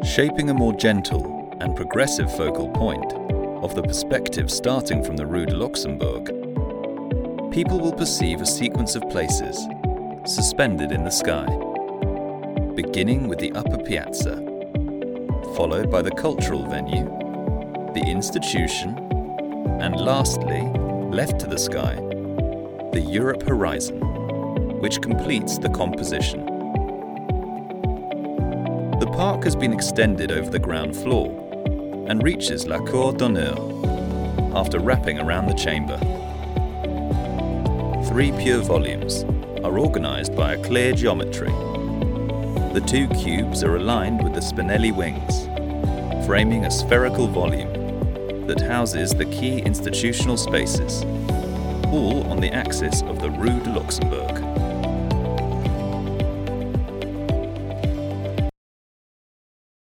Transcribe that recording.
Shaping a more gentle and progressive focal point of the perspective starting from the Rue de Luxembourg, people will perceive a sequence of places suspended in the sky, beginning with the upper piazza, followed by the cultural venue, the institution, and lastly, left to the sky, the Europe horizon, which completes the composition. The park has been extended over the ground floor and reaches La Cour d'Honneur after wrapping around the chamber. 3 pure volumes are organized by a clear geometry. The 2 cubes are aligned with the Spinelli wings, framing a spherical volume that houses the key institutional spaces, all on the axis of the Rue de Luxembourg.